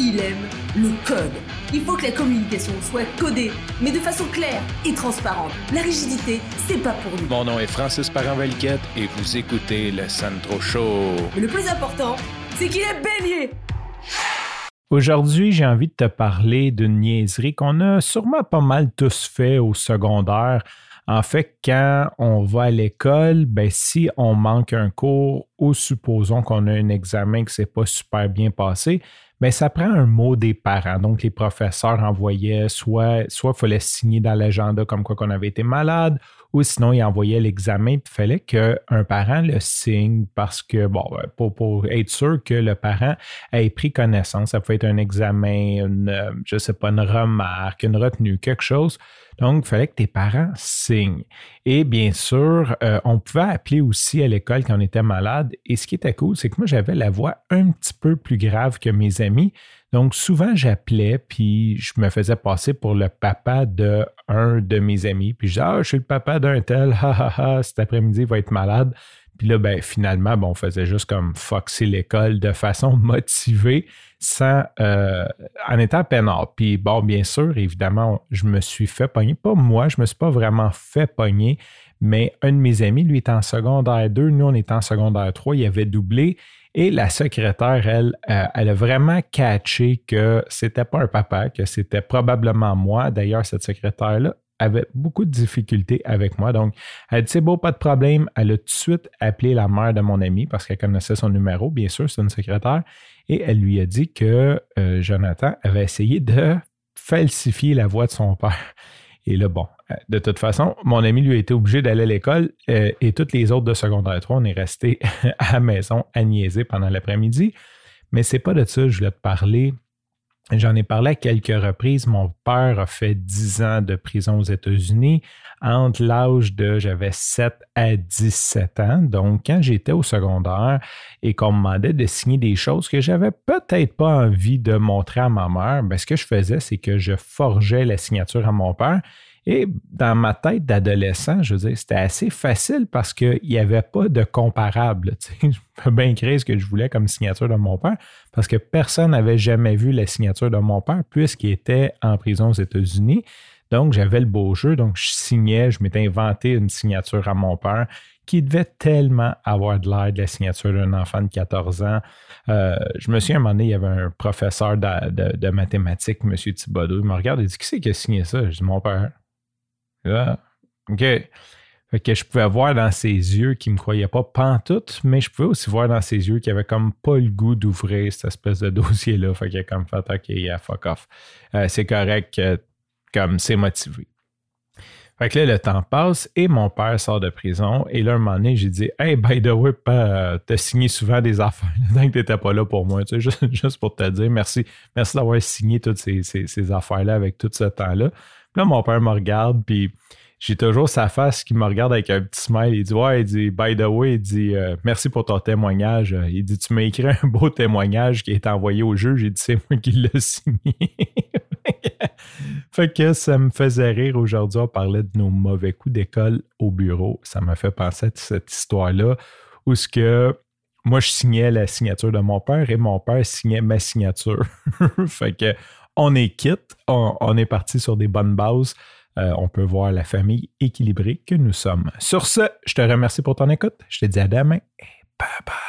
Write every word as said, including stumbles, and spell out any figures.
il aime le code. Il faut que la communication soit codée, mais de façon claire et transparente. La rigidité, c'est pas pour nous. Mon nom est Francis Parent-Valquette et vous écoutez le Sandro Show. Mais le plus important, c'est qu'il est bélier. Aujourd'hui, j'ai envie de te parler d'une niaiserie qu'on a sûrement pas mal tous fait au secondaire. En fait, quand on va à l'école, ben, si on manque un cours ou supposons qu'on a un examen qui ne s'est pas super bien passé, ben, ça prend un mot des parents. Donc, les professeurs envoyaient soit, soit il fallait signer dans l'agenda comme quoi qu'on avait été malade, ou sinon, ils envoyaient l'examen. Il fallait qu'un parent le signe parce que, bon, pour, pour être sûr que le parent ait pris connaissance. Ça pouvait être un examen, une, je ne sais pas, une remarque, une retenue, quelque chose. Donc, il fallait que tes parents signent. Et bien sûr, euh, on pouvait appeler aussi à l'école quand on était malade. Et ce qui était cool, c'est que moi, j'avais la voix un petit peu plus grave que mes amis. Donc, souvent, j'appelais, puis je me faisais passer pour le papa d'un de mes amis. Puis je disais, ah, je suis le papa d'un tel, ha, ha, ha, cet après-midi, il va être malade. Puis là, ben, finalement, ben, on faisait juste comme foxer l'école de façon motivée, sans, euh, en étant peinard. Puis bon, bien sûr, évidemment, je me suis fait pogner. Pas moi, je me suis pas vraiment fait pogner, mais un de mes amis, lui, était en secondaire deux, nous, on était en secondaire trois, il avait doublé. Et la secrétaire, elle, euh, elle a vraiment catché que c'était pas un papa, que c'était probablement moi. D'ailleurs, cette secrétaire-là avait beaucoup de difficultés avec moi. Donc, elle dit, c'est beau, pas de problème. Elle a tout de suite appelé la mère de mon ami parce qu'elle connaissait son numéro. Bien sûr, c'est une secrétaire. Et elle lui a dit que euh, Jonathan avait essayé de falsifier la voix de son père. Et là, bon, de toute façon, mon ami lui a été obligé d'aller à l'école euh, et toutes les autres de secondaire trois, on est restés à la maison à niaiser pendant l'après-midi. Mais c'est pas de ça que je voulais te parler. J'en ai parlé à quelques reprises. Mon père a fait dix ans de prison aux États-Unis entre l'âge de, j'avais sept à dix-sept ans. Donc, quand j'étais au secondaire et qu'on me demandait de signer des choses que j'avais peut-être pas envie de montrer à ma mère, bien, ce que je faisais, c'est que je forgeais la signature à mon père. Et dans ma tête d'adolescent, je veux dire, c'était assez facile parce qu'il n'y avait pas de comparable. Tu sais. Je peux bien créer ce que je voulais comme signature de mon père parce que personne n'avait jamais vu la signature de mon père puisqu'il était en prison aux États-Unis. Donc, j'avais le beau jeu. Donc, je signais, je m'étais inventé une signature à mon père qui devait tellement avoir de l'air de la signature d'un enfant de quatorze ans. Euh, je me souviens, à un moment donné, il y avait un professeur de, de, de mathématiques, M. Thibodeau. Il me regarde et dit « Qui c'est qui a signé ça? » Je dis « Mon père. » Ah, OK. Fait que je pouvais voir dans ses yeux qu'il ne me croyait pas pantoute, mais je pouvais aussi voir dans ses yeux qu'il avait comme pas le goût d'ouvrir cette espèce de dossier-là. Fait qu'il a comme fait OK, yeah, fuck off. Euh, c'est correct, euh, comme c'est motivé. Fait que là, le temps passe et mon père sort de prison. Et là, un moment donné, j'ai dit « Hey, by the way, euh, t'as signé souvent des affaires tant que t'étais pas là pour moi. » Tu sais, juste, juste pour te dire merci, merci d'avoir signé toutes ces, ces, ces affaires-là avec tout ce temps-là. Puis là, mon père me regarde, puis j'ai toujours sa face qui me regarde avec un petit smile. Il dit « Ouais, il dit, by the way, il dit euh, merci pour ton témoignage. » Il dit « Tu m'as écrit un beau témoignage qui est envoyé au juge. » J'ai dit « C'est moi qui l'ai signé. » Fait que ça me faisait rire aujourd'hui. On parlait de nos mauvais coups d'école au bureau. Ça m'a fait penser à cette histoire-là où ce que moi, je signais la signature de mon père et mon père signait ma signature. Fait que on est quitte, on, on est parti sur des bonnes bases. Euh, on peut voir la famille équilibrée que nous sommes. Sur ce, je te remercie pour ton écoute. Je te dis à demain et bye bye.